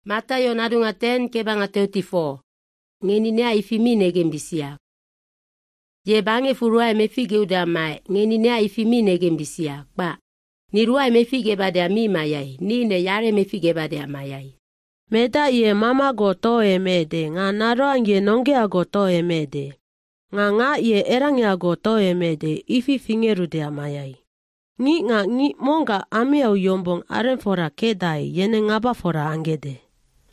Matayo nadunga 10 kebanga 34. Ngeni ne aifimine gembisia. Je bange furua emefige udamai. Ngeni ne aifimine gembisia. Ba. Nirua emefige bade amima yai. Nine yare emefige bade amayai. Meda ye mama goto emede. Nga naro ange nonge agoto emede. Nga ye erange agoto emede. Ifi fingeru de amayai. Ngi monga ame au yombong aren fora kedai. Yene ngaba fora angede.